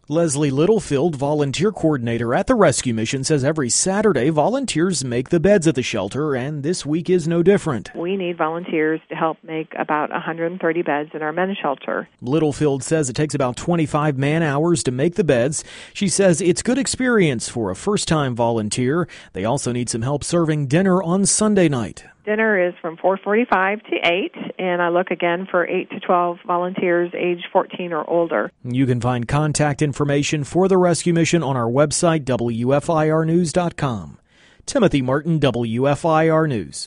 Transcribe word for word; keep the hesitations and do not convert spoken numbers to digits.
Leslie Littlefield, volunteer coordinator at the rescue mission, says every Saturday volunteers make the beds at the shelter, and this week is no different. We need volunteers to help make about one hundred thirty beds in our men's shelter. Littlefield says it takes about twenty-five man-hours to make the beds. She says it's good experience for a first-time volunteer. They also need some help serving dinner on Sunday night. Dinner is from four forty-five to eight, and I look again for eight to twelve volunteers age fourteen or older. You can find contact information for the rescue mission on our website, W F I R news dot com. Timothy Martin, W F I R News.